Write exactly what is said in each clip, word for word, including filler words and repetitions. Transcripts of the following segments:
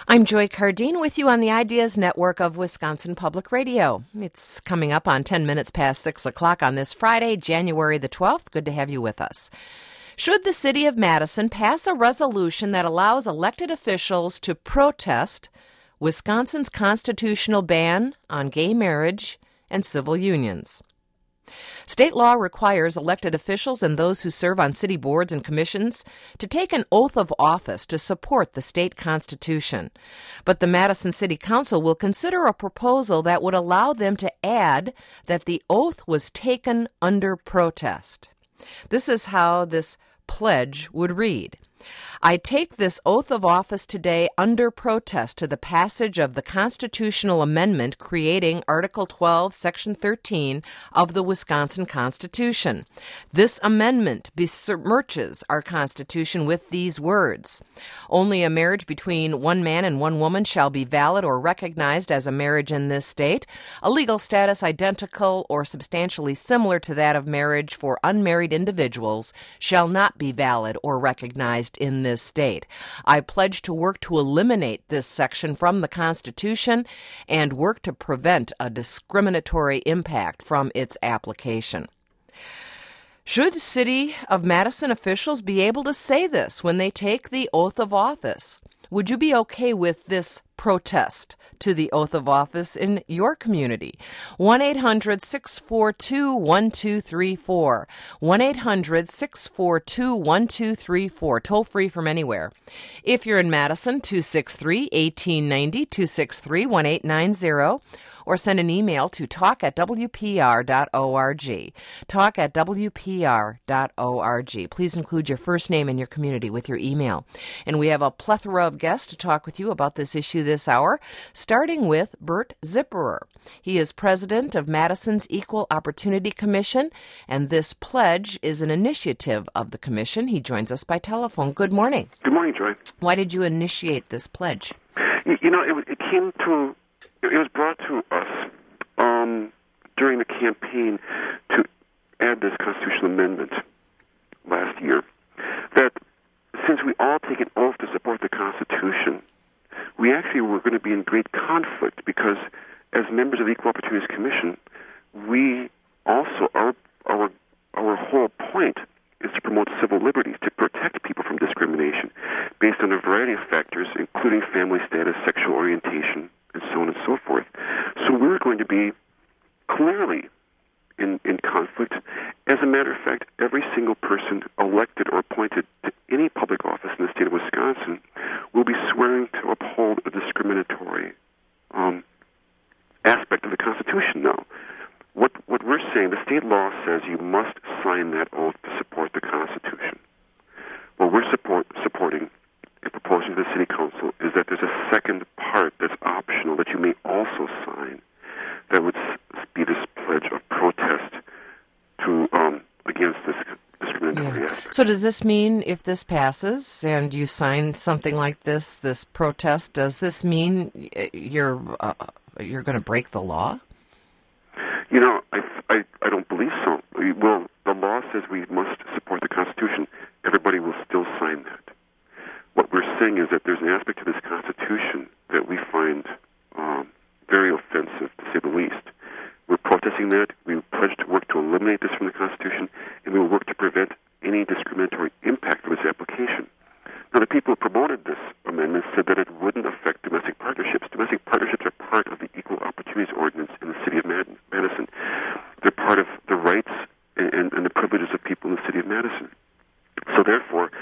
I'm Joy Cardine with you on the Ideas Network of Wisconsin Public Radio. It's coming up on ten minutes past six o'clock on this Friday, January the twelfth. Good to have you with us. Should the City of Madison pass a resolution that allows elected officials to protest Wisconsin's constitutional ban on gay marriage and civil unions? State law requires elected officials and those who serve on city boards and commissions to take an oath of office to support the state constitution. But the Madison City Council will consider a proposal that would allow them to add that the oath was taken under protest. This is how this pledge would read. I take this oath of office today under protest to the passage of the constitutional amendment creating Article twelve, Section thirteen of the Wisconsin Constitution. This amendment besmirches our Constitution with these words. Only a marriage between one man and one woman shall be valid or recognized as a marriage in this state. A legal status identical or substantially similar to that of marriage for unmarried individuals shall not be valid or recognized in this state. I pledge to work to eliminate this section from the Constitution and work to prevent a discriminatory impact from its application. Should City of Madison officials be able to say this when they take the oath of office? Would you be okay with this protest to the oath of office in your community? one eight hundred six four two one two three four. one eight hundred six four two one two three four. Toll free from anywhere. If you're in Madison, two six three, one eight nine zero, two six three, one eight nine zero. Or send an email to talk at w p r dot org. talk at w p r dot org. Please include your first name and your community with your email. And we have a plethora of guests to talk with you about this issue this hour, starting with Bert Zipperer. He is president of Madison's Equal Opportunity Commission, and this pledge is an initiative of the commission. He joins us by telephone. Good morning. Good morning, Joy. Why did you initiate this pledge? You, you know, it, it came to... It was brought to us um, during the campaign to add this constitutional amendment last year, that since we all take an oath to support the Constitution, we actually were going to be in great conflict because as members of the Equal Opportunities Commission, we also, our, our, our whole point is to promote civil liberties, to protect people from discrimination based on a variety of factors, including family status, sexual orientation, and so on and so forth. So we're going to be clearly in, in conflict. As a matter of fact, every single person elected or appointed to any public office in the state of Wisconsin will be swearing to uphold a discriminatory um, aspect of the Constitution now. What, what we're saying, the state law says you must sign that oath to support the Constitution. What we're support, supporting and proposing to the City Council is that there's a second part that's optional that you may also sign that would be this pledge of protest to um, against this discriminatory Yeah. aspect. So does this mean if this passes and you sign something like this, this protest, does this mean you're uh, you're going to break the law? You know, I, I, I don't believe so. Well, the law says we must support the Constitution. Everybody will still sign that. What we're saying is that there's an aspect to this Constitution that we find um, very offensive, to say the least. We're protesting that. We pledge to work to eliminate this from the Constitution, and we will work to prevent any discriminatory impact of its application. Now, the people who promoted this amendment said that it wouldn't affect domestic partnerships. Domestic partnerships are part of the Equal Opportunities Ordinance in the City of Mad- Madison. They're part of the rights and, and, and the privileges of people in the City of Madison. So, therefore,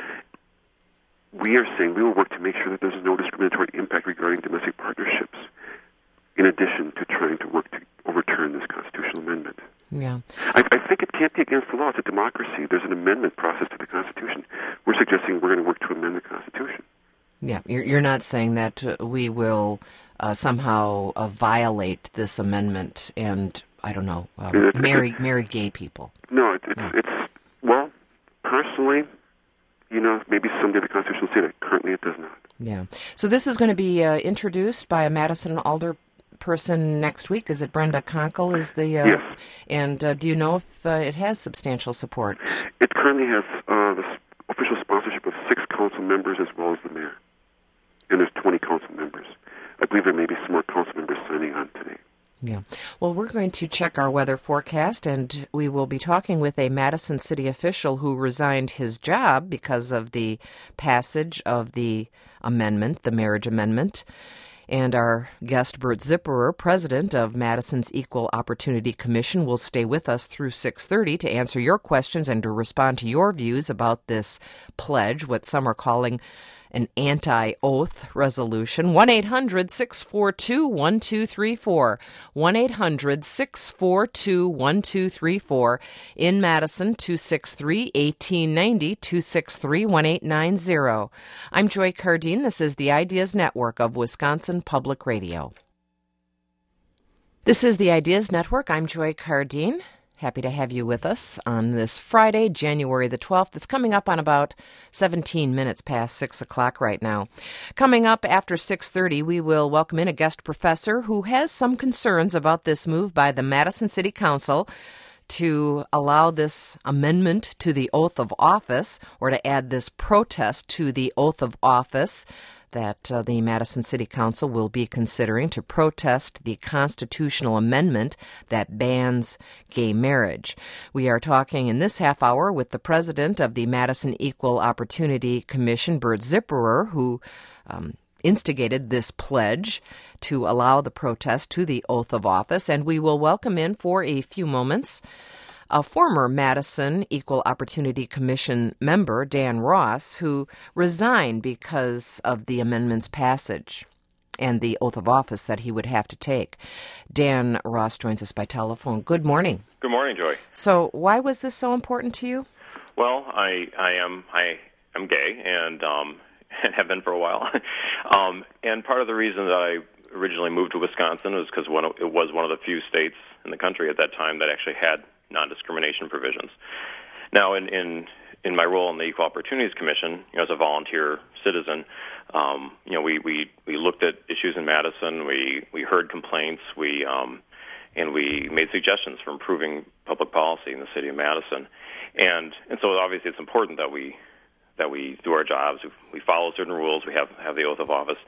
we are saying we will work to make sure that there's no discriminatory impact regarding domestic partnerships, in addition to trying to work to overturn this constitutional amendment. Yeah. I, I think it can't be against the law. It's a democracy. There's an amendment process to the Constitution. We're suggesting we're going to work to amend the Constitution. Yeah, you're, you're not saying that uh, we will uh, somehow uh, violate this amendment and, I don't know, uh, It- it- marry marry gay people. No, it, it's, No. it's, well, personally, you know, maybe someday the Constitution will say that. Currently it does not. Yeah. So this is going to be uh, introduced by a Madison alderperson next week. Is it Brenda Conkle is the... Uh, Yes. And uh, do you know if uh, it has substantial support? It currently has uh, the s- official sponsorship of six council members as well as the mayor. And there's twenty council members. believe there may be some more council members signing on today. Yeah. Well, we're going to check our weather forecast, and we will be talking with a Madison City official who resigned his job because of the passage of the amendment, the marriage amendment. And our guest, Bert Zipperer, president of Madison's Equal Opportunity Commission, will stay with us through six thirty to answer your questions and to respond to your views about this pledge, what some are calling an anti-oath resolution. one eight hundred six four two one two three four. one eight hundred six four two one two three four. In Madison, two six three, one eight nine zero, two six three, one eight nine zero. I'm Joy Cardine. This is the Ideas Network of Wisconsin Public Radio. This is the Ideas Network. I'm Joy Cardine. Happy to have you with us on this Friday, January the twelfth. It's coming up on about seventeen minutes past six o'clock right now. Coming up after six thirty, we will welcome in a guest professor who has some concerns about this move by the Madison City Council to allow this amendment to the oath of office, or to add this protest to the oath of office that uh, the Madison City Council will be considering to protest the constitutional amendment that bans gay marriage. We are talking in this half hour with the president of the Madison Equal Opportunity Commission, Bert Zipperer, who um, instigated this pledge to allow the protest to the oath of office. And we will welcome in for a few moments a former Madison Equal Opportunity Commission member, Dan Ross, who resigned because of the amendment's passage and the oath of office that he would have to take. Dan Ross joins us by telephone. Good morning. Good morning, Joy. So why was this so important to you? Well, I I am I am gay and um and have been for a while. um and part of the reason that I originally moved to Wisconsin was because one of, it was one of the few states in the country at that time that actually had non-discrimination provisions. Now, in, in in my role in the Equal Opportunities Commission, you know, as a volunteer citizen, um, you know, we, we, we looked at issues in Madison. We we heard complaints. We um, and we made suggestions for improving public policy in the city of Madison. And and so obviously it's important that we that we do our jobs. We follow certain rules. We have have the oath of office.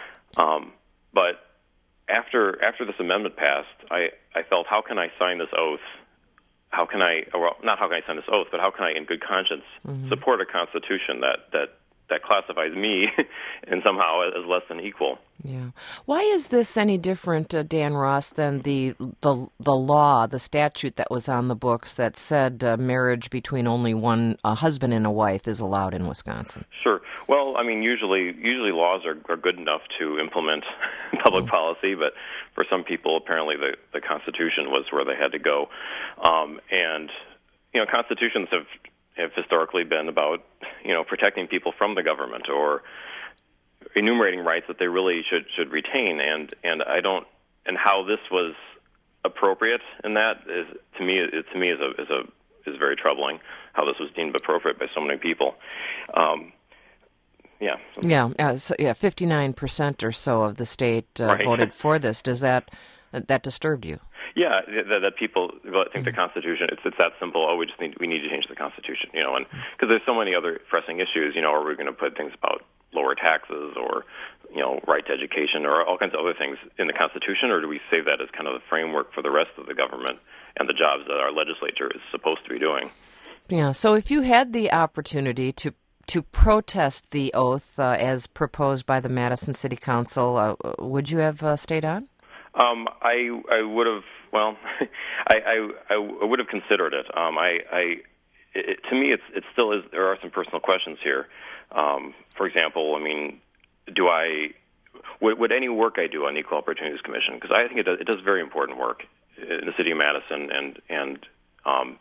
Um, but after after this amendment passed, I I felt, how can I sign this oath? How can I, well, not how can I sign this oath, but how can I, in good conscience, mm-hmm. support a constitution that, that, that classifies me and somehow as less than equal? Yeah. Why is this any different, uh, Dan Ross, than the, the the law, the statute that was on the books that said uh, marriage between only one a husband and a wife is allowed in Wisconsin? Sure. Well, I mean, usually usually laws are, are good enough to implement public mm-hmm. policy, but for some people, apparently the, the Constitution was where they had to go. Um, and, you know, constitutions have, have historically been about, you know, protecting people from the government or enumerating rights that they really should should retain, and and I don't and how this was appropriate in that is to me it, to me is a is a is very troubling. How this was deemed appropriate by so many people. Um, yeah. Yeah. Uh, so, yeah. Fifty-nine percent or so of the state uh, right. voted for this. Does that that disturbed you? Yeah, that, that people think mm-hmm. the Constitution, it's it's that simple. Oh, we just need we need to change the Constitution, you know, and because there's so many other pressing issues, you know, are we going to put things about lower taxes or, you know, right to education or all kinds of other things in the Constitution, or do we save that as kind of the framework for the rest of the government and the jobs that our legislature is supposed to be doing? Yeah. So if you had the opportunity to to protest the oath uh, as proposed by the Madison City Council, uh, would you have uh, stayed on? Um, I I would have. Well, I, I I would have considered it. Um, I, I it, to me, it's it still is. There are some personal questions here. Um, for example, I mean, do I would, would any work I do on the Equal Opportunities Commission? Because I think it does, it does very important work in the city of Madison, and and um,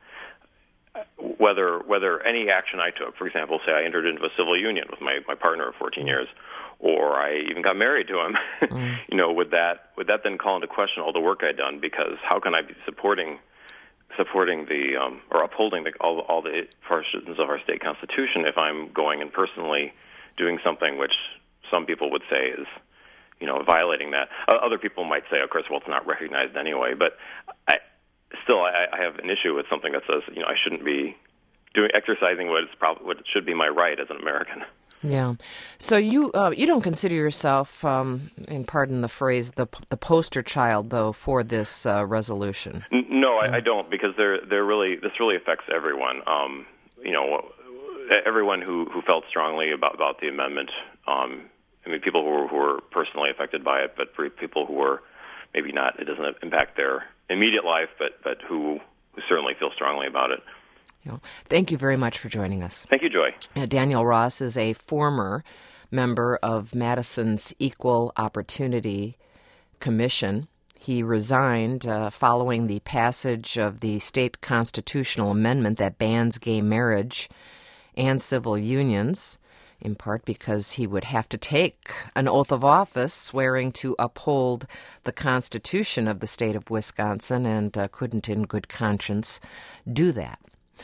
whether whether any action I took, for example, say I entered into a civil union with my, my partner of fourteen years, or I even got married to him, mm. you know, would that would that then call into question all the work I'd done? Because how can I be supporting supporting the um, or upholding the, all all the portions of our state constitution if I'm going and personally doing something which some people would say is, you know, violating that? Uh, other people might say, of course, well, it's not recognized anyway. But I, still, I, I have an issue with something that says, you know, I shouldn't be doing exercising what is probably what should be my right as an American. Yeah. So you uh, you don't consider yourself, um, and pardon the phrase, the the poster child, though, for this uh, resolution. N- No, I, I don't, because they're they're really this really affects everyone. Um, you know, everyone who, who felt strongly about, about the amendment. Um, I mean, people who were, who were personally affected by it, but for people who were maybe not, it doesn't impact their immediate life, but but who, who certainly feel strongly about it. You know, thank you very much for joining us. Thank you, Joy. Uh, Daniel Ross is a former member of Madison's Equal Opportunity Commission. He resigned uh, following the passage of the state constitutional amendment that bans gay marriage and civil unions, in part because he would have to take an oath of office swearing to uphold the Constitution of the state of Wisconsin, and uh, couldn't in good conscience do that.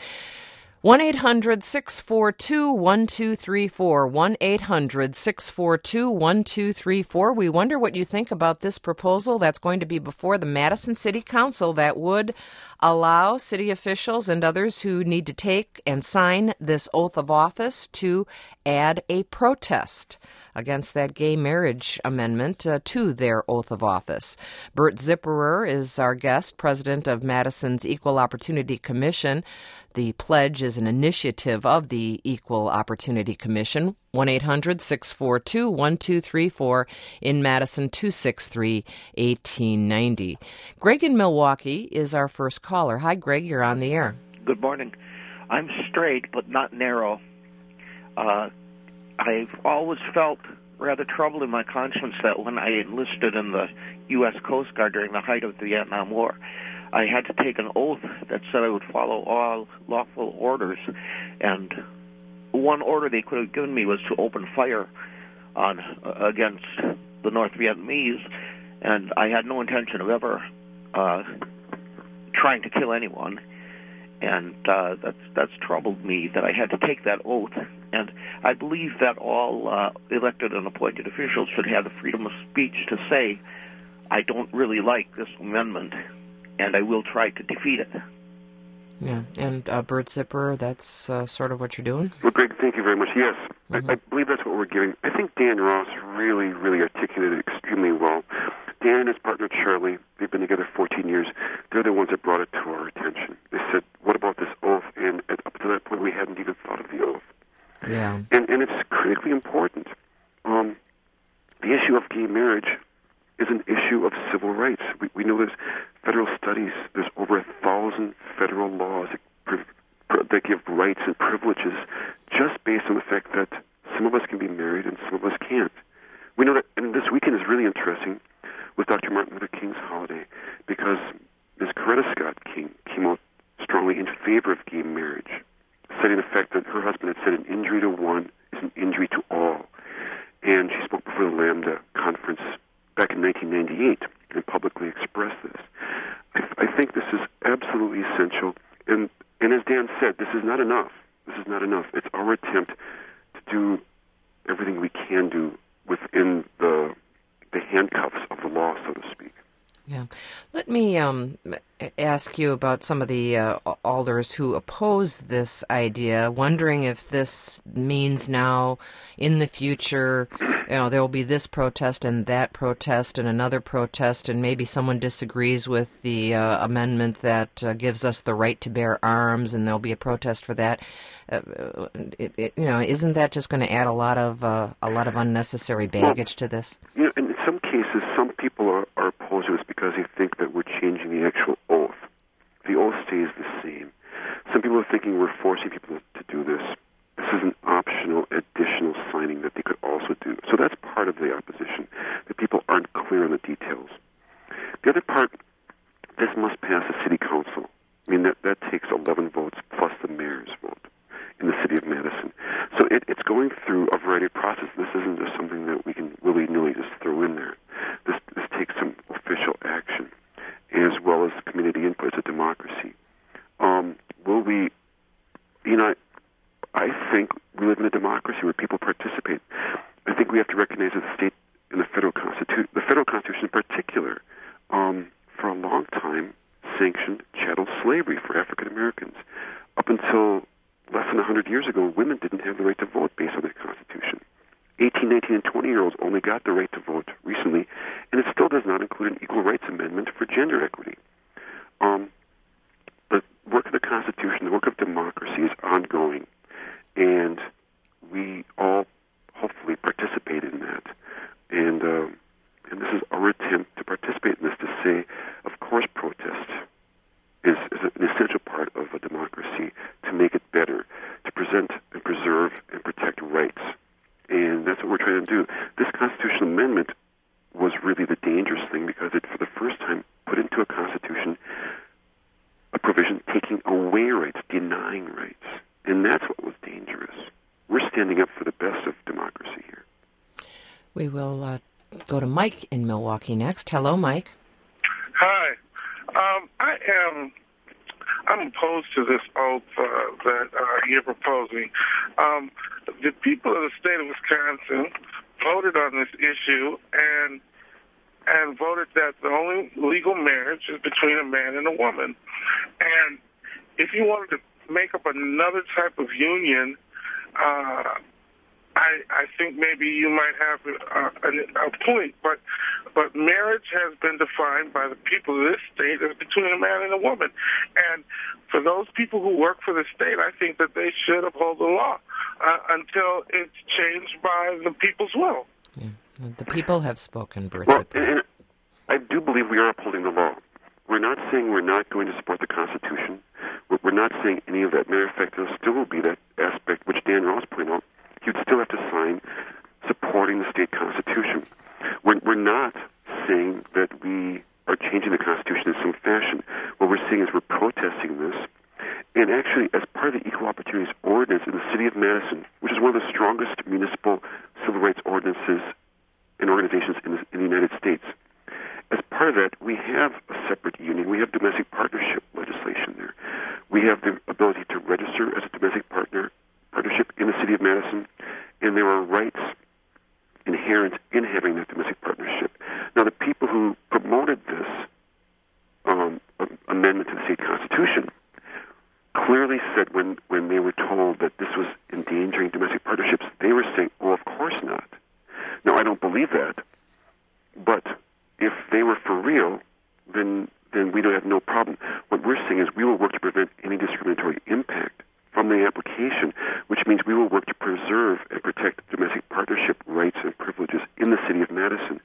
one eight hundred six four two one two three four, one eight hundred six four two one two three four. We wonder what you think about this proposal that's going to be before the Madison City Council that would allow city officials and others who need to take and sign this oath of office to add a protest against that gay marriage amendment uh, to their oath of office. Bert Zipperer is our guest, president of Madison's Equal Opportunity Commission. The pledge is an initiative of the Equal Opportunity Commission. one eight hundred six four two one two three four, in Madison, two six three one eight nine zero. Greg in Milwaukee is our first caller. Hi, Greg, you're on the air. Good morning. I'm straight but not narrow. Uh, I've always felt rather troubled in my conscience that when I enlisted in the U S Coast Guard during the height of the Vietnam War, I had to take an oath that said I would follow all lawful orders, and one order they could have given me was to open fire on uh, against the North Vietnamese, and I had no intention of ever uh, trying to kill anyone, and uh, that's that's troubled me that I had to take that oath. And I believe that all uh, elected and appointed officials should have the freedom of speech to say, I don't really like this amendment, and I will try to defeat it. Yeah, and uh, Bert Zipper, that's uh, sort of what you're doing? Well, Greg, thank you very much. Yes, Mm-hmm. I, I believe that's what we're giving. I think Dan Ross really, really articulated it extremely well. Dan and his partner Charlie, they've been together fourteen years. They're the ones that brought it to our attention. They said, what about this oath? And up to that point, we hadn't even thought of the oath. Yeah. And, and it's critically important. Um, the issue of gay marriage is an issue of civil rights. We, we know there's federal studies. There's over a thousand federal laws that, pri- that give rights and privileges just based on the fact that some of us can be married and some of us can't. We know that, and this weekend is really interesting with Doctor Martin Luther King's holiday, because Miz Coretta Scott King came out strongly in favor of gay marriage, citing the fact that her husband had said an injury to one is an injury to all. And she spoke before the Lambda conference back in nineteen ninety-eight and publicly expressed this. I, I think this is absolutely essential. And, and as Dan said, this is not enough. This is not enough. It's our attempt to do everything we can do within the the handcuffs of the law, so to speak. Yeah. Let me um, ask you about some of the uh, alders who oppose this idea, wondering if this means now in the future, you know, there will be this protest and that protest and another protest, and maybe someone disagrees with the uh, amendment that uh, gives us the right to bear arms, and there'll be a protest for that. Uh, it, it, you know, isn't that just going to add a lot of uh, a lot of unnecessary baggage well, to this? You know, in some cases, some people are, are opposed to this because they think that we're changing the actual oath. The oath stays the same. Some people are thinking we're forcing people to do this. This is an optional, additional signing that they could also do. So that's part of the opposition, that people aren't clear on the details. The other part, this must pass the city council. I mean, that, that takes eleven votes plus the mayor's vote in the city of Madison. So it, it's going through a variety of processes. This isn't just something that we can willy-nilly just throw in there. This, this takes some official action, as well as community input. It's a democracy. Um, will we, you know, I think we live in a democracy where people participate. I think we have to recognize that the state and the federal constitution, the federal constitution in particular, um, for a long time sanctioned chattel slavery for African Americans. Up until less than one hundred years ago, women didn't have the right to vote based on the Constitution. eighteen, nineteen, and twenty-year-olds only got the right to vote recently, and it still does not include an Equal Rights Amendment for gender equity. Um, the work of the Constitution, the work of democracy is ongoing, and we all hopefully participate in that. And uh, and this is our attempt to participate in this, to say, of course, protest is, is an essential part of a democracy, to make it better, to present and preserve and protect rights. And that's what we're trying to do. This constitutional amendment was really the dangerous thing, because it, for the first time, put into a constitution a provision taking away rights, denying rights. And that's what was dangerous. We're standing up for the best of democracy here. We will uh, go to Mike in Milwaukee next. Hello, Mike. Hi. Um, I am I'm opposed to this oath uh, that uh, you're proposing. Um, the people of the state of Wisconsin voted on this issue and and voted that the only legal marriage is between a man and a woman. And if you wanted to make up another type of union, uh, I, I think maybe you might have a, a, a point, but but marriage has been defined by the people of this state as between a man and a woman. And for those people who work for the state, I think that they should uphold the law uh, until it's changed by the people's will. Yeah. The people have spoken, Bert. Well, and I do believe we are upholding the law. We're not saying we're not going to support the Constitution. We're not saying any of that. Matter of fact, there still will be that aspect, which Dan Ross pointed out. He would still have to sign supporting the state Constitution. We're, we're not saying that we are changing the Constitution in some fashion. What we're saying is we're protesting this. And actually, as part of the Equal Opportunities Ordinance in the city of Madison, which is one of the strongest municipal civil rights ordinances and organizations in the, in the United States, as part of that, we have a separate union. We have domestic partnership legislation there. We have the ability to register as a domestic partner partnership in the city of Madison, and there are rights inherent in having that domestic partnership. Now, the people who promoted this um, amendment to the state constitution clearly said when, when they were told that this was endangering domestic partnerships, they were saying, well, of course not. Now, I don't believe that, but if they were for real, then then we don't have no problem. What we're saying is we will work to prevent any discriminatory impact from the application, which means we will work to preserve and protect domestic partnership rights and privileges in the city of Madison.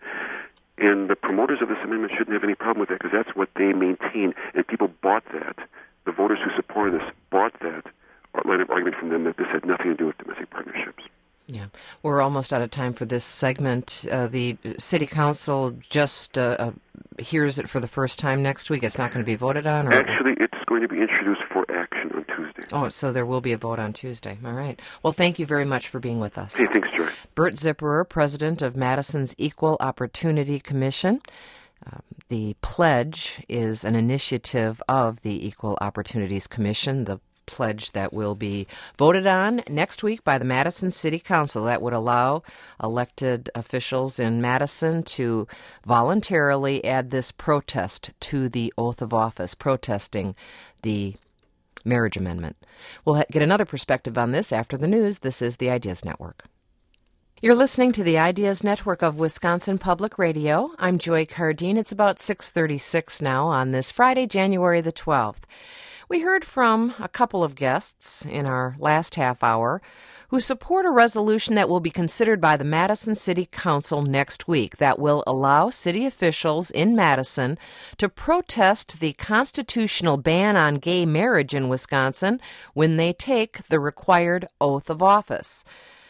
And the promoters of this amendment shouldn't have any problem with that, because that's what they maintain, and people bought that. The voters who supported this bought that line of argument from them that this had nothing to do with domestic partnerships. Yeah, we're almost out of time for this segment. Uh, the City Council just uh, uh, hears it for the first time next week. It's not going to be voted on? Or... Actually, it's going to be introduced for action on Tuesday. Oh, so there will be a vote on Tuesday. All right. Well, thank you very much for being with us. Hey, thanks, Joy. Bert Zipperer, president of Madison's Equal Opportunity Commission. Um, the pledge is an initiative of the Equal Opportunities Commission, the pledge that will be voted on next week by the Madison City Council. That would allow elected officials in Madison to voluntarily add this protest to the oath of office, protesting the marriage amendment. We'll get another perspective on this after the news. This is the Ideas Network. You're listening to the Ideas Network of Wisconsin Public Radio. I'm Joy Cardine. It's about six thirty-six now on this Friday, January the twelfth. We heard from a couple of guests in our last half hour who support a resolution that will be considered by the Madison City Council next week that will allow city officials in Madison to protest the constitutional ban on gay marriage in Wisconsin when they take the required oath of office.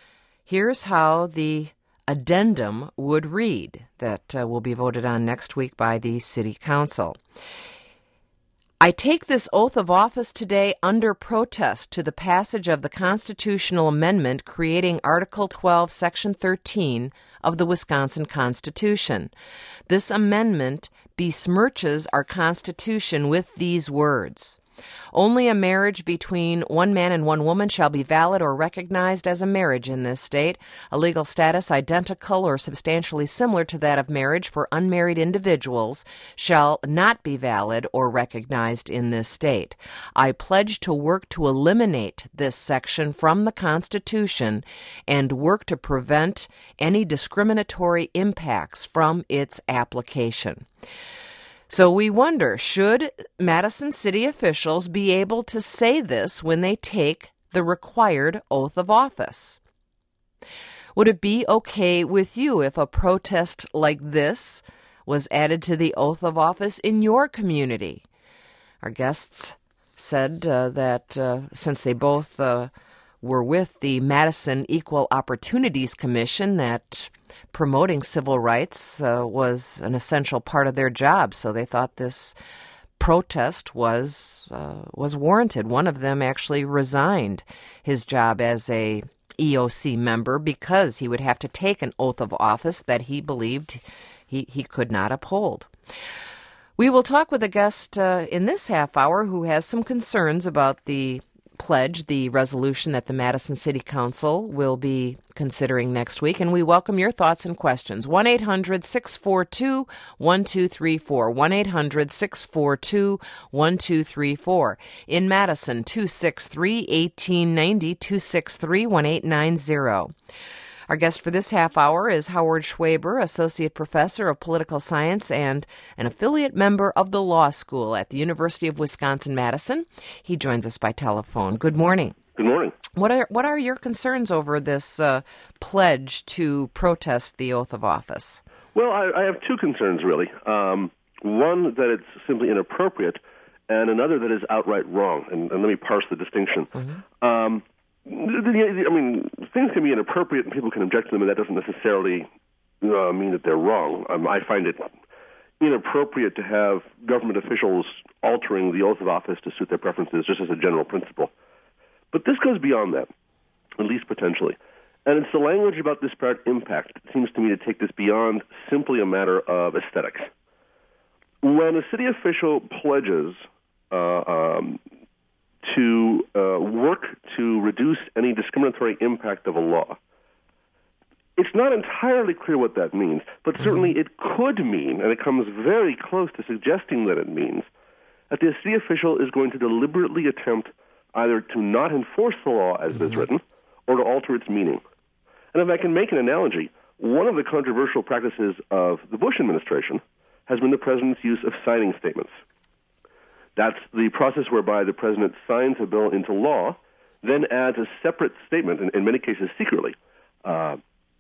Here's how the addendum would read that uh, will be voted on next week by the City Council. I take this oath of office today under protest to the passage of the constitutional amendment creating Article twelve, Section thirteen of the Wisconsin Constitution. This amendment besmirches our Constitution with these words. Only a marriage between one man and one woman shall be valid or recognized as a marriage in this state. A legal status identical or substantially similar to that of marriage for unmarried individuals shall not be valid or recognized in this state. I pledge to work to eliminate this section from the Constitution and work to prevent any discriminatory impacts from its application. So we wonder, should Madison City officials be able to say this when they take the required oath of office? Would it be okay with you if a protest like this was added to the oath of office in your community? Our guests said uh, that uh, since they both uh, were with the Madison Equal Opportunities Commission, that promoting civil rights uh, was an essential part of their job, so they thought this protest was uh, was warranted. One of them actually resigned his job as a E O C member because he would have to take an oath of office that he believed he, he could not uphold. We will talk with a guest uh, in this half hour who has some concerns about the pledge, the resolution that the Madison City Council will be considering next week, and we welcome your thoughts and questions. one eight hundred six four two one two three four, one eight hundred six four two one two three four. In Madison, two six three, one eight nine zero, two six three, one eight nine zero. Our guest for this half hour is Howard Schwaber, Associate Professor of Political Science and an affiliate member of the Law School at the University of Wisconsin-Madison. He joins us by telephone. Good morning. Good morning. What are what are your concerns over this uh, pledge to protest the oath of office? Well, I, I have two concerns, really. Um, one, that it's simply inappropriate, and another that is outright wrong. And, and let me parse the distinction. Mm-hmm. Um, I mean, things can be inappropriate and people can object to them, and that doesn't necessarily uh, mean that they're wrong. Um, I find it inappropriate to have government officials altering the oath of office to suit their preferences, just as a general principle. But this goes beyond that, at least potentially. And it's the language about disparate impact that seems to me to take this beyond simply a matter of aesthetics. When a city official pledges uh, um, to uh, work to reduce any discriminatory impact of a law, it's not entirely clear what that means, but certainly it could mean, and it comes very close to suggesting that it means, that the city official is going to deliberately attempt either to not enforce the law as it is written or to alter its meaning. And if I can make an analogy, one of the controversial practices of the Bush administration has been the president's use of signing statements. That's the process whereby the president signs a bill into law, then adds a separate statement, in, in many cases secretly, uh,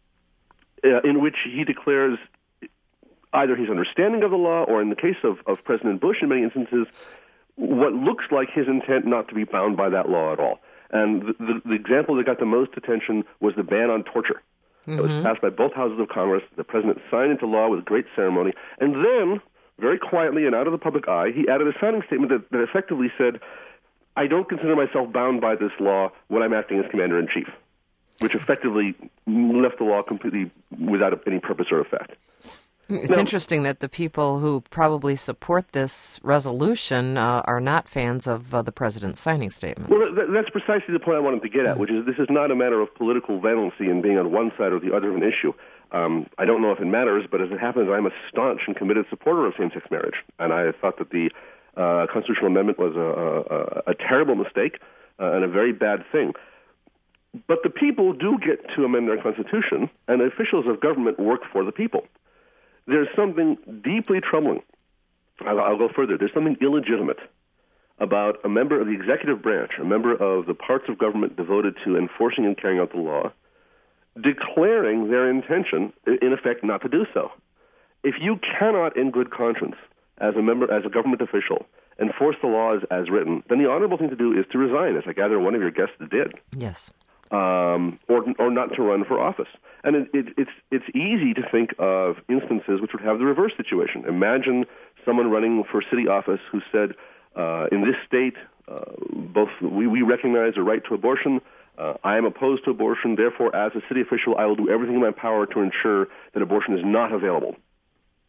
in which he declares either his understanding of the law, or in the case of, of President Bush in many instances, what looks like his intent not to be bound by that law at all. And the, the, the example that got the most attention was the ban on torture. Mm-hmm. It was passed by both houses of Congress. The president signed into law with great ceremony, and then, very quietly and out of the public eye, he added a signing statement that, that effectively said, I don't consider myself bound by this law when I'm acting as commander-in-chief, which effectively left the law completely without any purpose or effect. It's now, interesting that the people who probably support this resolution uh, are not fans of uh, the president's signing statements. Well, that, that's precisely the point I wanted to get at, which is this is not a matter of political valency and being on one side or the other of an issue. Um, I don't know if it matters, but as it happens, I'm a staunch and committed supporter of same-sex marriage, and I thought that the uh, constitutional amendment was a, a, a terrible mistake uh, and a very bad thing. But the people do get to amend their constitution, and the officials of government work for the people. There's something deeply troubling. I'll, I'll go further. There's something illegitimate about a member of the executive branch, a member of the parts of government devoted to enforcing and carrying out the law, declaring their intention, in effect, not to do so. If you cannot, in good conscience, as a member, as a government official, enforce the laws as written, then the honorable thing to do is to resign, as I gather one of your guests did. Yes. Um, or, or not to run for office. And it, it, it's it's easy to think of instances which would have the reverse situation. Imagine someone running for city office who said, uh, in this state, uh, both we, we recognize the right to abortion. Uh, I am opposed to abortion. Therefore, as a city official, I will do everything in my power to ensure that abortion is not available.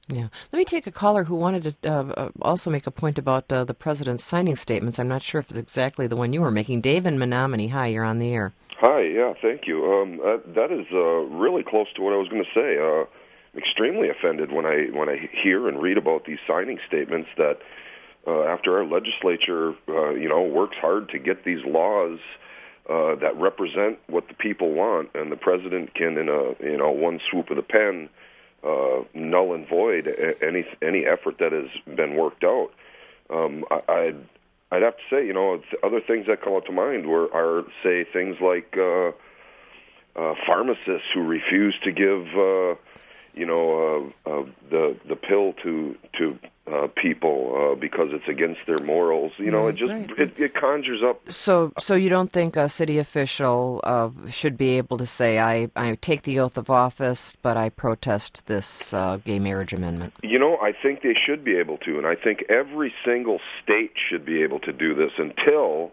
Yeah. Let me take a caller who wanted to uh, also make a point about uh, the president's signing statements. I'm not sure if it's exactly the one you were making. Dave in Menominee, hi, you're on the air. Hi, yeah, thank you. Um, that, that is uh, really close to what I was going to say. Uh, I'm extremely offended when I when I hear and read about these signing statements that uh, after our legislature, uh, you know, works hard to get these laws uh, that represent what the people want, and the president can, in a you know one swoop of the pen, uh, null and void any any effort that has been worked out. Um, I, I'd I'd have to say, you know, other things that come up to mind were are say things like uh, uh, pharmacists who refuse to give, uh, you know, uh, uh, the the pill to to uh, people uh, because it's against their morals. You know, it just right. it, it conjures up. So, so you don't think a city official uh, should be able to say, "I I take the oath of office, but I protest this uh, gay marriage amendment"? You know, I think they should be able to, and I think every single state should be able to do this until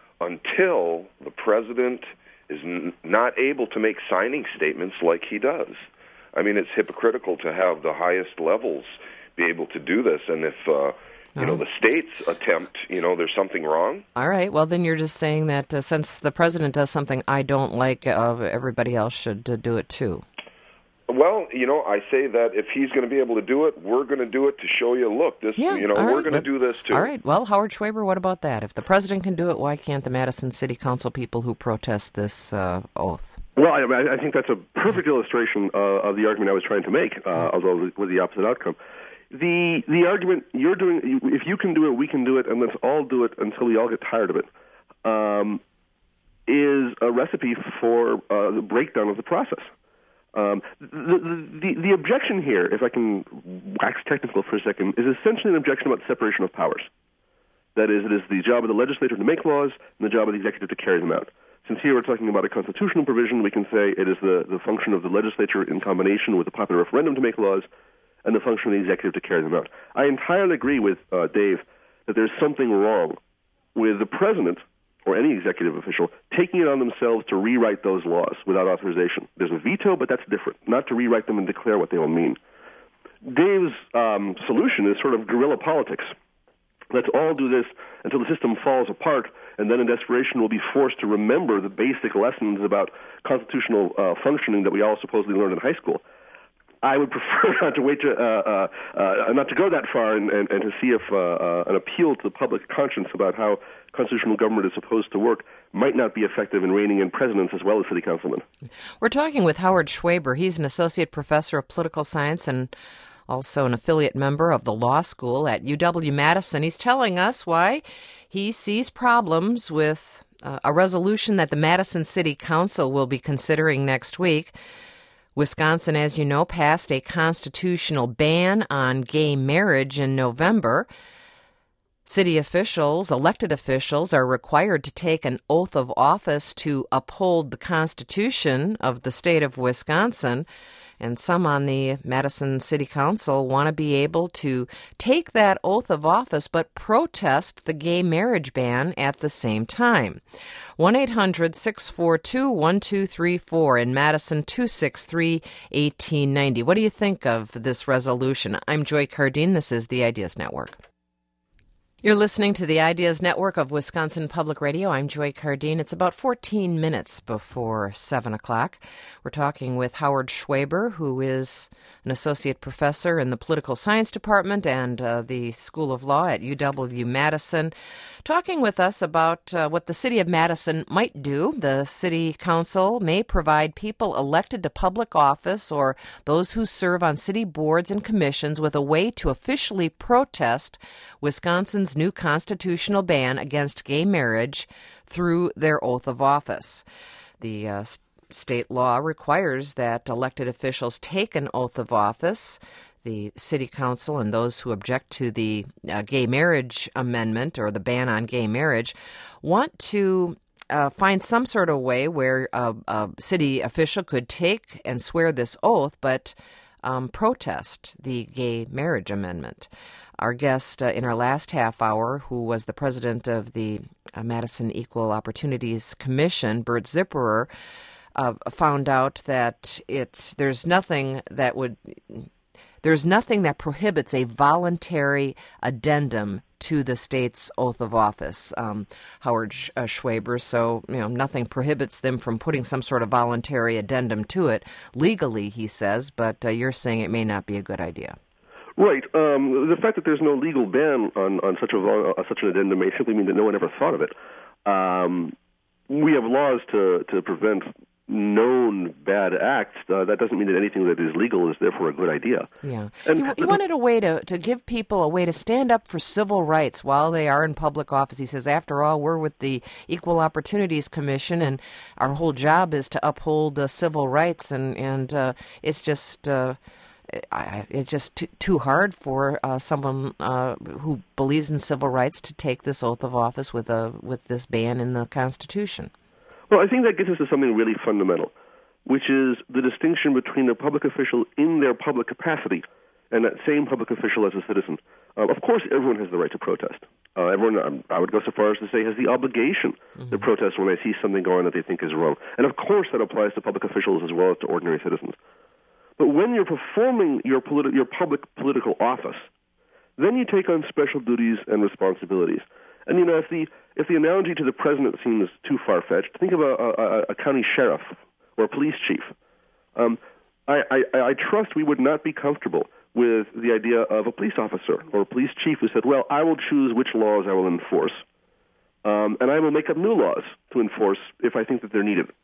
until the president is n- not able to make signing statements like he does. I mean, it's hypocritical to have the highest levels be able to do this, and if uh, you know the states attempt, you know, there's something wrong. All right. Well, then you're just saying that uh, since the president does something I don't like, uh, everybody else should uh, do it too. Well, you know, I say that if he's going to be able to do it, we're going to do it to show you, look, this, Yeah, you know, all we're right, going to but- do this too. All right. Well, Howard Schwaber, what about that? If the president can do it, why can't the Madison City Council people who protest this uh, oath? Well, I, I think that's a perfect illustration uh, of the argument I was trying to make, uh, although with the opposite outcome. The the argument you're doing, if you can do it, we can do it, and let's all do it until we all get tired of it, um, is a recipe for uh, the breakdown of the process. Um, the, the, the objection here, if I can wax technical for a second, is essentially an objection about separation of powers. That is, it is the job of the legislature to make laws and the job of the executive to carry them out. Since here we're talking about a constitutional provision, we can say it is the, the function of the legislature in combination with the popular referendum to make laws and the function of the executive to carry them out. I entirely agree with uh, Dave that there's something wrong with the president or any executive official taking it on themselves to rewrite those laws without authorization. There's a veto, but that's different, not to rewrite them and declare what they will mean. Dave's um, solution is sort of guerrilla politics. Let's all do this until the system falls apart, and then in desperation we'll be forced to remember the basic lessons about constitutional uh, functioning that we all supposedly learned in high school. I would prefer not to wait to uh, uh, uh, not to go that far and, and, and to see if uh, uh, an appeal to the public conscience about how constitutional government is supposed to work might not be effective in reining in presidents as well as city councilmen. We're talking with Howard Schwaber. He's an associate professor of political science and also an affiliate member of the law school at U W-Madison. He's telling us why he sees problems with uh, a resolution that the Madison City Council will be considering next week. Wisconsin, as you know, passed a constitutional ban on gay marriage in November. City officials, elected officials, are required to take an oath of office to uphold the Constitution of the state of Wisconsin. And some on the Madison City Council want to be able to take that oath of office but protest the gay marriage ban at the same time. one eight hundred six four two one two three four in Madison, two six three one eight nine zero. What do you think of this resolution? I'm Joy Cardine. This is the Ideas Network. You're listening to the Ideas Network of Wisconsin Public Radio. I'm Joy Cardine. It's about fourteen minutes before seven o'clock. We're talking with Howard Schwaber, who is an associate professor in the political science department and uh, the School of Law at U W-Madison, talking with us about uh, what the city of Madison might do. The city council may provide people elected to public office or those who serve on city boards and commissions with a way to officially protest Wisconsin's new constitutional ban against gay marriage through their oath of office. The uh, st- state law requires that elected officials take an oath of office. The city council and those who object to the uh, gay marriage amendment or the ban on gay marriage want to uh, find some sort of way where a, a city official could take and swear this oath but um, protest the gay marriage amendment. Our guest uh, in our last half hour, who was the president of the uh, Madison Equal Opportunities Commission, Bert Zipperer, uh, found out that it there's nothing that would there's nothing that prohibits a voluntary addendum to the state's oath of office, um, Howard Sh- uh, Schwaber. So, you know, nothing prohibits them from putting some sort of voluntary addendum to it legally, he says, but uh, you're saying it may not be a good idea. Right. Um, the fact that there's no legal ban on, on such a uh, such an addendum may simply mean that no one ever thought of it. Um, we have laws to, to prevent known bad acts. Uh, that doesn't mean that anything that is legal is therefore a good idea. Yeah. And he, he wanted a way to, to give people a way to stand up for civil rights while they are in public office. He says, after all, we're with the Equal Opportunities Commission, and our whole job is to uphold uh, civil rights, and, and uh, it's just... Uh, I, it's just too, too hard for uh, someone uh, who believes in civil rights to take this oath of office with a with this ban in the Constitution. Well, I think that gets us to something really fundamental, which is the distinction between a public official in their public capacity and that same public official as a citizen. Uh, of course, everyone has the right to protest. Uh, everyone, um, I would go so far as to say, has the obligation mm-hmm. to protest when they see something going that they think is wrong. And of course, that applies to public officials as well as to ordinary citizens. But when you're performing your politi- your public political office, then you take on special duties and responsibilities. And, you know, if the if the analogy to the president seems too far-fetched, think of a, a, a county sheriff or a police chief. Um, I, I, I trust we would not be comfortable with the idea of a police officer or a police chief who said, well, I will choose which laws I will enforce, um, and I will make up new laws to enforce if I think that they're needed.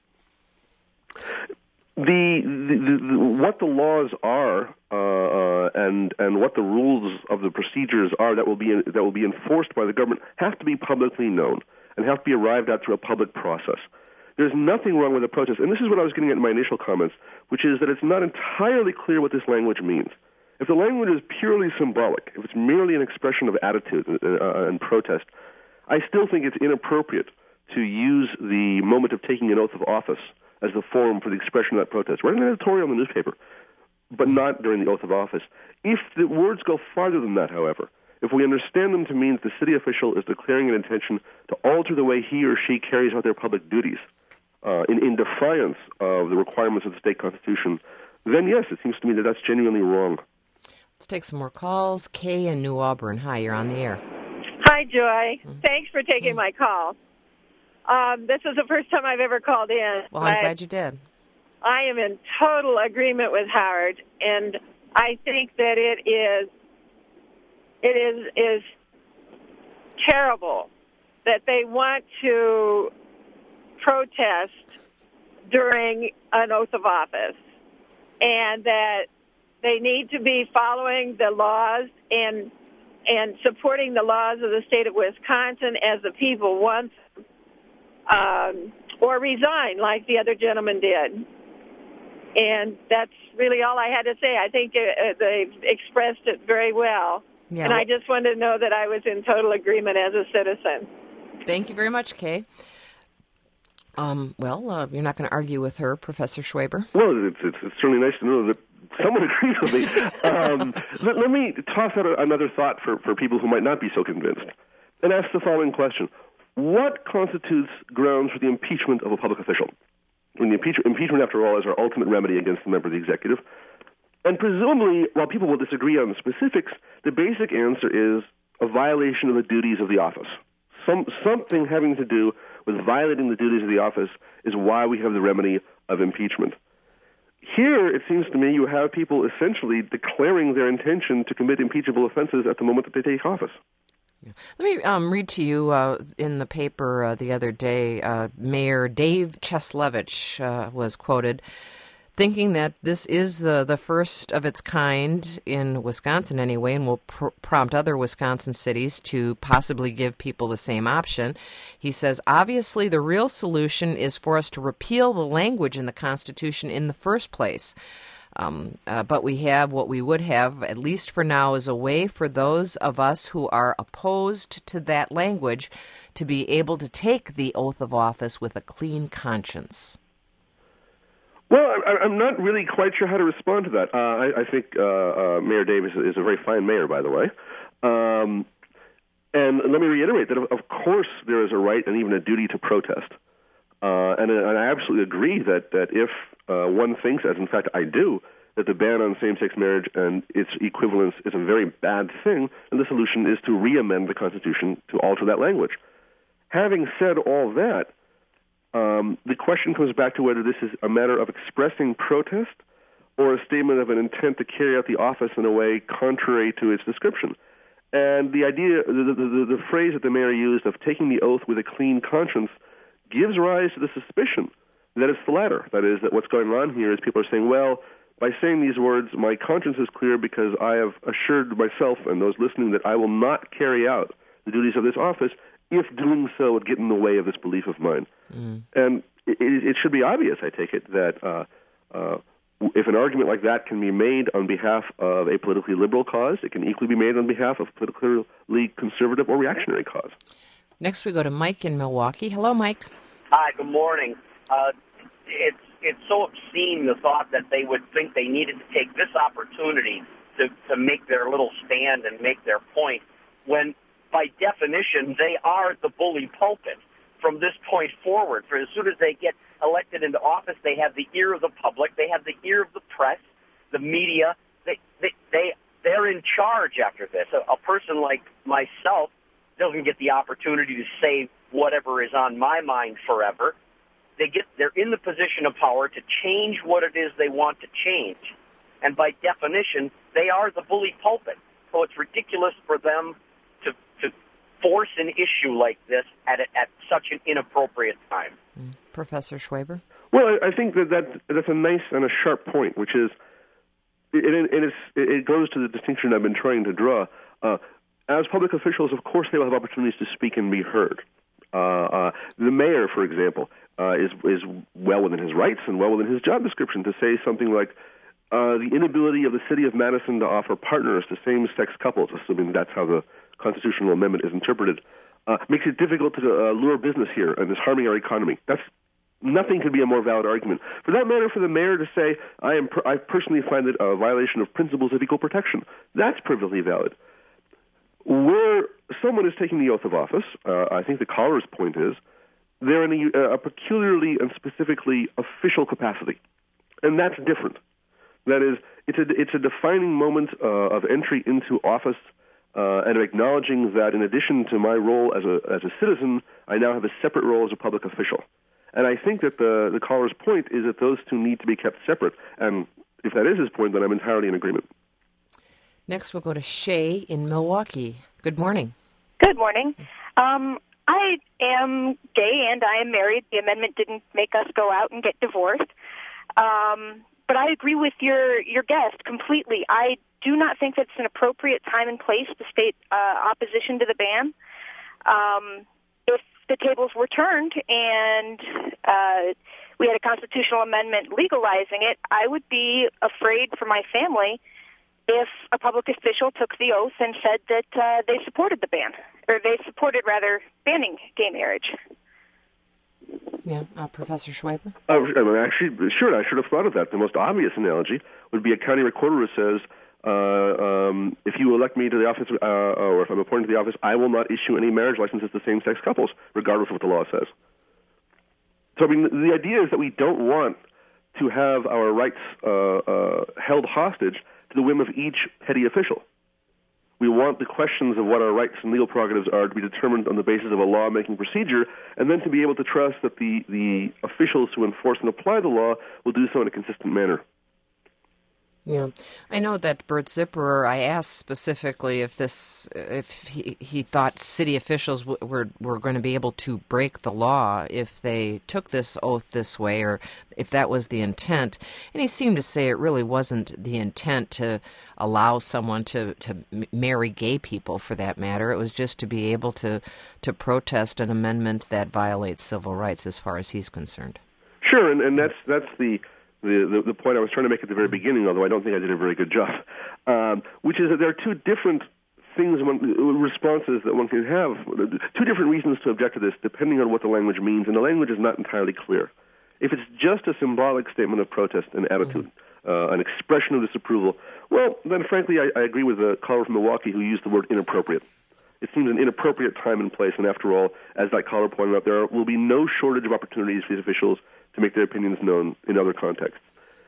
The, the, the what the laws are uh, uh, and and what the rules of the procedures are that will be in, that will be enforced by the government have to be publicly known and have to be arrived at through a public process. There's nothing wrong with a protest, and this is what I was getting at in my initial comments, which is that it's not entirely clear what this language means. If the language is purely symbolic, if it's merely an expression of attitude uh, and protest, I still think it's inappropriate to use the moment of taking an oath of office as the forum for the expression of that protest. Write an editorial in the newspaper, but not during the oath of office. If the words go farther than that, however, if we understand them to mean that the city official is declaring an intention to alter the way he or she carries out their public duties uh, in, in defiance of the requirements of the state constitution, then yes, it seems to me that that's genuinely wrong. Let's take some more calls. Kay in New Auburn. Hi, you're on the air. Hi, Joy. Mm-hmm. Thanks for taking mm-hmm. my call. Um, this is the first time I've ever called in. Well, I'm glad you did. I am in total agreement with Howard, and I think that it is it is is terrible that they want to protest during an oath of office, and that they need to be following the laws and and supporting the laws of the state of Wisconsin as the people want. Um, or resign like the other gentleman did. And that's really all I had to say. I think uh, they've expressed it very well. Yeah, and well, I just wanted to know that I was in total agreement as a citizen. Thank you very much, Kay. Um, well, uh, you're not going to argue with her, Professor Schwaber? Well, it's, it's, it's certainly nice to know that someone agrees with me. um, let, let me toss out another thought for, for people who might not be so convinced and ask the following question. What constitutes grounds for the impeachment of a public official? I mean, the impeach- impeachment, after all, is our ultimate remedy against the member of the executive. And presumably, while people will disagree on the specifics, the basic answer is a violation of the duties of the office. Some something having to do with violating the duties of the office is why we have the remedy of impeachment. Here, it seems to me, you have people essentially declaring their intention to commit impeachable offenses at the moment that they take office. Let me um, read to you uh, in the paper uh, the other day, uh, Mayor Dave Cheslevich uh, was quoted thinking that this is uh, the first of its kind in Wisconsin anyway, and will pr- prompt other Wisconsin cities to possibly give people the same option. He says, obviously the real solution is for us to repeal the language in the Constitution in the first place. Um, uh, but we have what we would have, at least for now, is a way for those of us who are opposed to that language to be able to take the oath of office with a clean conscience. Well, I, I'm not really quite sure how to respond to that. Uh, I, I think uh, uh, Mayor Davis is a very fine mayor, by the way. Um, and let me reiterate that, of, of course, there is a right and even a duty to protest. Uh, and, and I absolutely agree that, that if uh, one thinks, as in fact I do, that the ban on same-sex marriage and its equivalence is a very bad thing, and the solution is to re-amend the Constitution to alter that language. Having said all that, um, the question comes back to whether this is a matter of expressing protest or a statement of an intent to carry out the office in a way contrary to its description. And the idea, the, the, the phrase that the mayor used of taking the oath with a clean conscience gives rise to the suspicion that it's the latter. That is, that what's going on here is people are saying, well, by saying these words, my conscience is clear because I have assured myself and those listening that I will not carry out the duties of this office if doing so would get in the way of this belief of mine. Mm. And it, it should be obvious, I take it, that uh, uh, if an argument like that can be made on behalf of a politically liberal cause, it can equally be made on behalf of a politically conservative or reactionary cause. Next we go to Mike in Milwaukee. Hello, Mike. Hi, good morning. Uh, it's it's so obscene, the thought that they would think they needed to take this opportunity to, to make their little stand and make their point, when, by definition, they are the bully pulpit from this point forward. For as soon as they get elected into office, they have the ear of the public, they have the ear of the press, the media. They, they, they, they're in charge after this. A, a person like myself doesn't get the opportunity to say whatever is on my mind forever. They get, they're in the position of power to change what it is they want to change. And by definition, they are the bully pulpit. So it's ridiculous for them to, to force an issue like this at, a, at such an inappropriate time. Mm. Professor Schwaber? Well, I think that, that that's a nice and a sharp point, which is, it, it, it, is, it goes to the distinction I've been trying to draw. Uh, as public officials, of course, they will have opportunities to speak and be heard. Uh, uh, the mayor, for example, uh, is is well within his rights and well within his job description to say something like uh, the inability of the city of Madison to offer partners to same-sex couples, assuming that's how the constitutional amendment is interpreted, uh, makes it difficult to uh, lure business here and is harming our economy. That's nothing could be a more valid argument. For that matter, for the mayor to say, I am per- I personally find it a violation of principles of equal protection, that's perfectly valid. Where someone is taking the oath of office, uh, I think the caller's point is, they're in a, a peculiarly and specifically official capacity. And that's different. That is, it's a, it's a defining moment uh, of entry into office uh, and acknowledging that in addition to my role as a, as a citizen, I now have a separate role as a public official. And I think that the, the caller's point is that those two need to be kept separate. And if that is his point, then I'm entirely in agreement. Next, we'll go to Shay in Milwaukee. Good morning. Good morning. Um, I am gay and I am married. The amendment didn't make us go out and get divorced. Um, but I agree with your, your guest completely. I do not think that's an appropriate time and place to state uh, opposition to the ban. Um, if the tables were turned and uh, we had a constitutional amendment legalizing it, I would be afraid for my family if a public official took the oath and said that uh, they supported the ban, or they supported, rather, banning gay marriage. Yeah, uh, Professor Schwaber? Uh, actually, sure, I should have thought of that. The most obvious analogy would be a county recorder who says, uh, um, if you elect me to the office, uh, or if I'm appointed to the office, I will not issue any marriage licenses to same-sex couples, regardless of what the law says. So, I mean, the idea is that we don't want to have our rights uh, uh, held hostage to the whim of each petty official. We want the questions of what our rights and legal prerogatives are to be determined on the basis of a law-making procedure, and then to be able to trust that the, the officials who enforce and apply the law will do so in a consistent manner. Yeah, I know that Bert Zipperer, I asked specifically if this, if he, he thought city officials w- were were going to be able to break the law if they took this oath this way, or if that was the intent. And he seemed to say it really wasn't the intent to allow someone to, to marry gay people, for that matter. It was just to be able to, to protest an amendment that violates civil rights, as far as he's concerned. Sure, and, and that's that's the... The, the the point I was trying to make at the very beginning, although I don't think I did a very good job, um, which is that there are two different things, one, responses that one can have, two different reasons to object to this, depending on what the language means, and the language is not entirely clear. If it's just a symbolic statement of protest and attitude, uh, an expression of disapproval, well, then frankly, I, I agree with the caller from Milwaukee who used the word inappropriate. It seems an inappropriate time and place, and after all, as that caller pointed out, there will be no shortage of opportunities for these officials to make their opinions known in other contexts.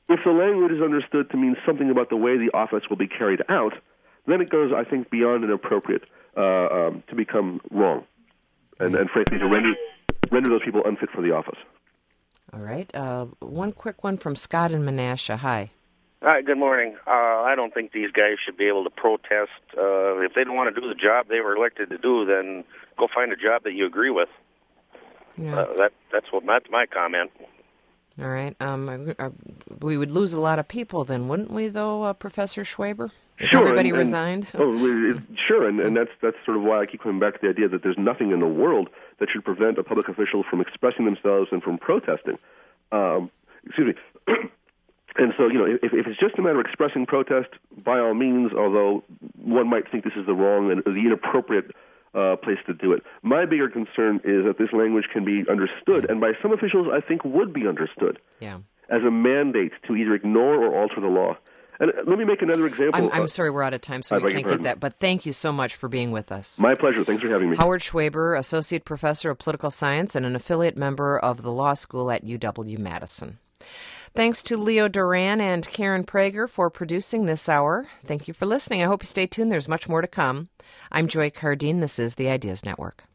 if the language is understood to mean something about the way the office will be carried out, then it goes, I think, beyond inappropriate uh, um, to become wrong, and, and frankly, to render, render those people unfit for the office. All right. Uh, one quick one from Scott in Menasha. Hi. Hi, good morning. Uh, I don't think these guys should be able to protest. Uh, if they don't want to do the job they were elected to do, then go find a job that you agree with. Yeah. Uh, that that's what that's my comment. All right. Um, I, I, we would lose a lot of people then, wouldn't we, though, uh, Professor Schwaber? If sure, everybody and, resigned? And, oh, it, sure, and, and that's that's sort of why I keep coming back to the idea that there's nothing in the world that should prevent a public official from expressing themselves and from protesting. Um, excuse me. And so, you know, if, if it's just a matter of expressing protest, by all means, although one might think this is the wrong and the inappropriate uh, place to do it. My bigger concern is that this language can be understood, and by some officials I think would be understood, yeah. as a mandate to either ignore or alter the law. And let me make another example. I'm, I'm sorry, we're out of time, so I we can't get that. But thank you so much for being with us. My pleasure. Thanks for having me. Howard Schwaber, Associate Professor of Political Science and an affiliate member of the law school at U W-Madison. Thanks to Leo Duran and Karen Prager for producing this hour. Thank you for listening. I hope you stay tuned. There's much more to come. I'm Joy Cardine. This is the Ideas Network.